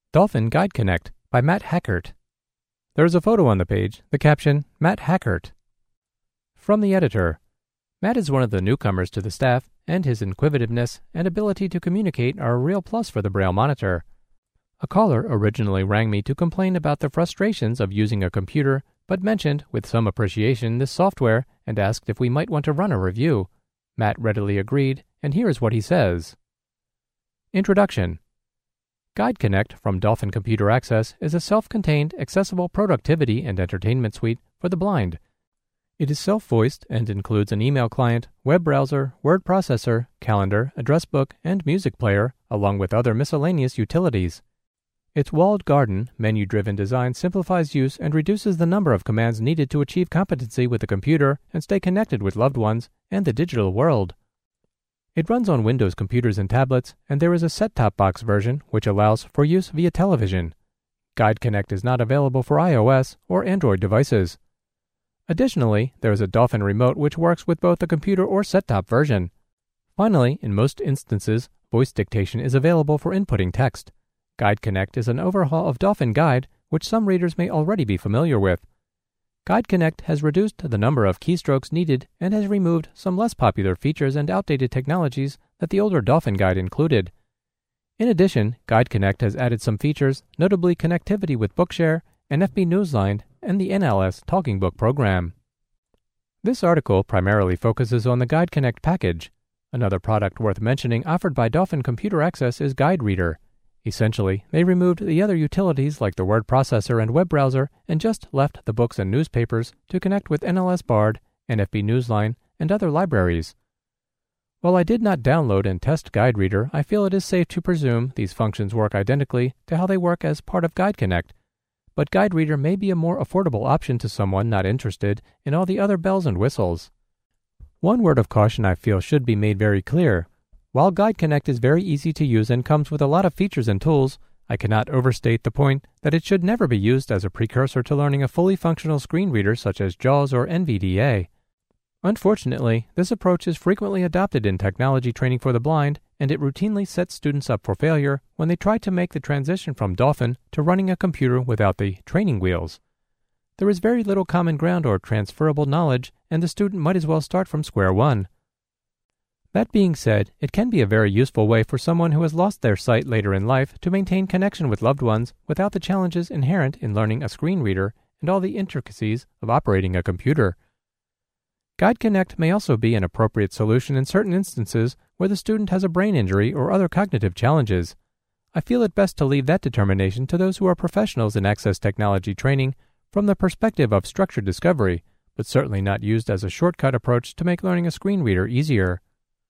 Dolphin Guide Connect by Matt Hackert. There is a photo on the page, the caption, Matt Hackert. From the editor, Matt is one of the newcomers to the staff, and his inquisitiveness and ability to communicate are a real plus for the Braille monitor. A caller originally rang me to complain about the frustrations of using a computer, but mentioned, with some appreciation, this software and asked if we might want to run a review. Matt readily agreed, and here is what he says. Introduction. Guide Connect from Dolphin Computer Access is a self-contained, accessible productivity and entertainment suite for the blind. It is self-voiced and includes an email client, web browser, word processor, calendar, address book, and music player, along with other miscellaneous utilities. Its walled garden, menu-driven design simplifies use and reduces the number of commands needed to achieve competency with the computer and stay connected with loved ones and the digital world. It runs on Windows computers and tablets, and there is a set-top box version which allows for use via television. Guide Connect is not available for iOS or Android devices. Additionally, there is a Dolphin remote which works with both the computer or set-top version. Finally, in most instances, voice dictation is available for inputting text. Guide Connect is an overhaul of Dolphin Guide, which some readers may already be familiar with. Guide Connect has reduced the number of keystrokes needed and has removed some less popular features and outdated technologies that the older Dolphin Guide included. In addition, Guide Connect has added some features, notably connectivity with Bookshare, NFB Newsline, and the NLS Talking Book program. This article primarily focuses on the Guide Connect package. Another product worth mentioning offered by Dolphin Computer Access is Guide Reader. Essentially, they removed the other utilities like the word processor and web browser and just left the books and newspapers to connect with NLS Bard, NFB Newsline, and other libraries. While I did not download and test Guide Reader, I feel it is safe to presume these functions work identically to how they work as part of Guide Connect, but Guide Reader may be a more affordable option to someone not interested in all the other bells and whistles. One word of caution I feel should be made very clear. While Guide Connect is very easy to use and comes with a lot of features and tools, I cannot overstate the point that it should never be used as a precursor to learning a fully functional screen reader such as JAWS or NVDA. Unfortunately, this approach is frequently adopted in technology training for the blind, and it routinely sets students up for failure when they try to make the transition from Dolphin to running a computer without the training wheels. There is very little common ground or transferable knowledge, and the student might as well start from square one. That being said, it can be a very useful way for someone who has lost their sight later in life to maintain connection with loved ones without the challenges inherent in learning a screen reader and all the intricacies of operating a computer. Guide Connect may also be an appropriate solution in certain instances where the student has a brain injury or other cognitive challenges. I feel it best to leave that determination to those who are professionals in access technology training from the perspective of structured discovery, but certainly not used as a shortcut approach to make learning a screen reader easier.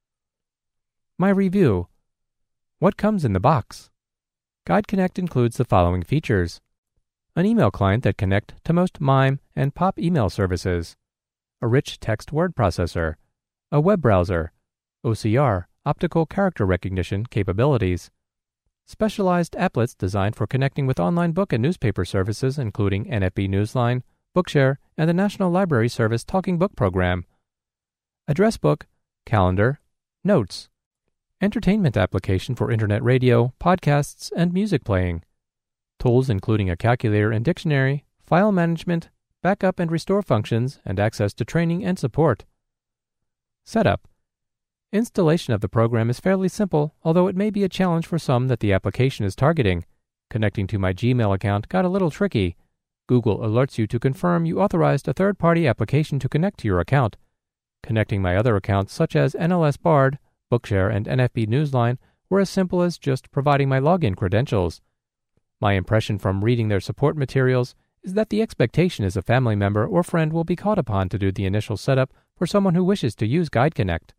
My review. What comes in the box? Guide Connect includes the following features. An email client that connects to most MIME and POP email services. A rich text word processor. A web browser. OCR, optical character recognition capabilities. Specialized applets designed for connecting with online book and newspaper services including NFB Newsline, Bookshare, and the National Library Service Talking Book program. Address book, calendar, notes. Entertainment application for internet radio, podcasts, and music playing. Tools including a calculator and dictionary, file management, backup and restore functions, and access to training and support. Setup. Installation of the program is fairly simple, although it may be a challenge for some that the application is targeting. Connecting to my Gmail account got a little tricky. Google alerts you to confirm you authorized a third-party application to connect to your account. Connecting my other accounts such as NLS Bard, Bookshare, and NFB Newsline were as simple as just providing my login credentials. My impression from reading their support materials is that the expectation is a family member or friend will be called upon to do the initial setup for someone who wishes to use Guide Connect.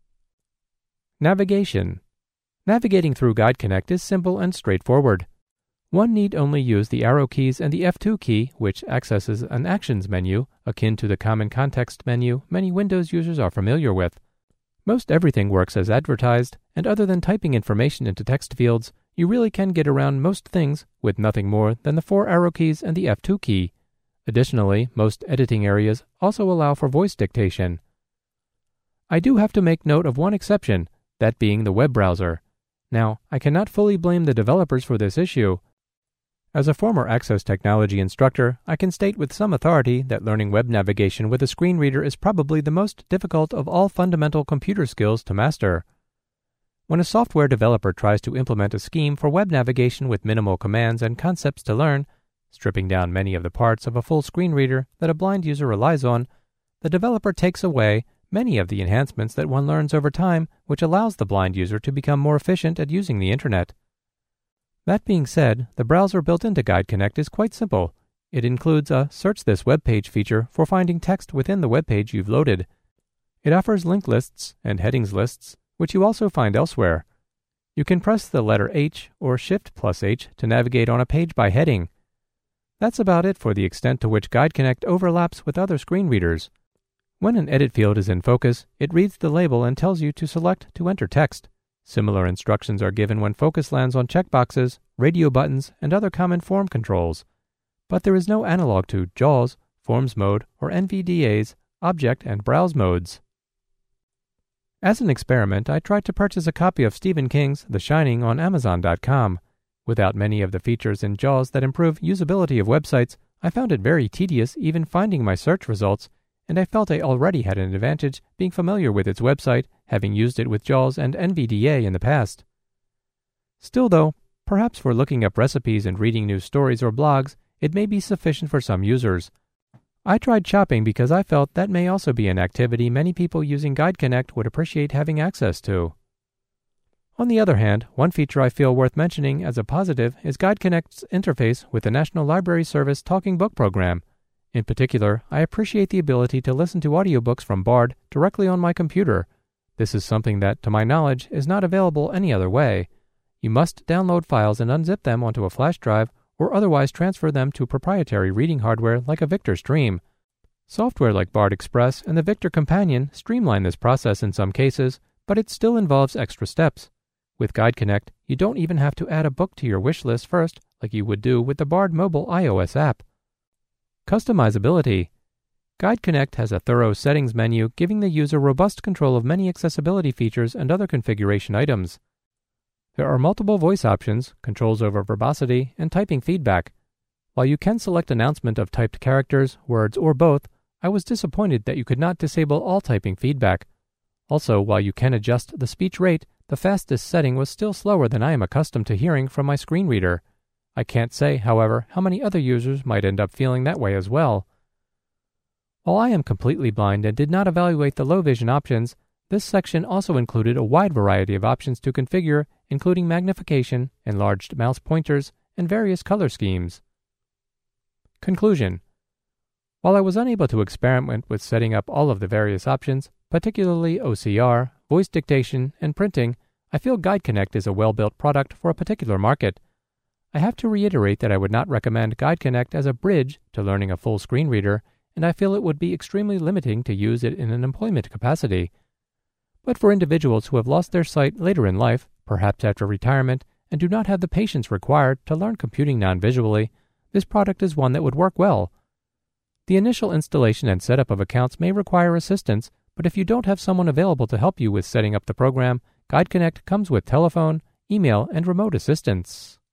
Navigation. Navigating through Guide Connect is simple and straightforward. One need only use the arrow keys and the F2 key, which accesses an actions menu akin to the common context menu many Windows users are familiar with. Most everything works as advertised, and other than typing information into text fields, you really can get around most things with nothing more than the 4 arrow keys and the F2 key. Additionally, most editing areas also allow for voice dictation. I do have to make note of one exception, that being the web browser. Now, I cannot fully blame the developers for this issue. As a former Access Technology instructor, I can state with some authority that learning web navigation with a screen reader is probably the most difficult of all fundamental computer skills to master. When a software developer tries to implement a scheme for web navigation with minimal commands and concepts to learn, stripping down many of the parts of a full screen reader that a blind user relies on, the developer takes away many of the enhancements that one learns over time, which allows the blind user to become more efficient at using the internet. That being said, the browser built into GuideConnect is quite simple. It includes a Search This Web Page feature for finding text within the web page you've loaded. It offers link lists and headings lists, which you also find elsewhere. You can press the letter H or Shift+H to navigate on a page by heading. That's about it for the extent to which GuideConnect overlaps with other screen readers. When an edit field is in focus, it reads the label and tells you to select to enter text. Similar instructions are given when focus lands on checkboxes, radio buttons, and other common form controls. But there is no analog to JAWS, Forms Mode, or NVDA's Object and Browse modes. As an experiment, I tried to purchase a copy of Stephen King's The Shining on Amazon.com. Without many of the features in JAWS that improve usability of websites, I found it very tedious even finding my search results, and I felt I already had an advantage being familiar with its website, having used it with JAWS and NVDA in the past. Still though, perhaps for looking up recipes and reading news stories or blogs, it may be sufficient for some users. I tried shopping because I felt that may also be an activity many people using GuideConnect would appreciate having access to. On the other hand, one feature I feel worth mentioning as a positive is GuideConnect's interface with the National Library Service Talking Book Program. In particular, I appreciate the ability to listen to audiobooks from Bard directly on my computer. This is something that, to my knowledge, is not available any other way. You must download files and unzip them onto a flash drive or otherwise transfer them to proprietary reading hardware like a Victor Stream. Software like Bard Express and the Victor Companion streamline this process in some cases, but it still involves extra steps. With GuideConnect, you don't even have to add a book to your wish list first like you would do with the Bard mobile iOS app. Customizability. GuideConnect has a thorough settings menu giving the user robust control of many accessibility features and other configuration items. There are multiple voice options, controls over verbosity, and typing feedback. While you can select announcement of typed characters, words, or both, I was disappointed that you could not disable all typing feedback. Also, while you can adjust the speech rate, the fastest setting was still slower than I am accustomed to hearing from my screen reader. I can't say, however, how many other users might end up feeling that way as well. While I am completely blind and did not evaluate the low vision options, this section also included a wide variety of options to configure, including magnification, enlarged mouse pointers, and various color schemes. Conclusion. While I was unable to experiment with setting up all of the various options, particularly OCR, voice dictation, and printing, I feel GuideConnect is a well-built product for a particular market. I have to reiterate that I would not recommend GuideConnect as a bridge to learning a full screen reader, and I feel it would be extremely limiting to use it in an employment capacity. But for individuals who have lost their sight later in life, perhaps after retirement, and do not have the patience required to learn computing non-visually, this product is one that would work well. The initial installation and setup of accounts may require assistance, but if you don't have someone available to help you with setting up the program, GuideConnect comes with telephone, email, and remote assistance.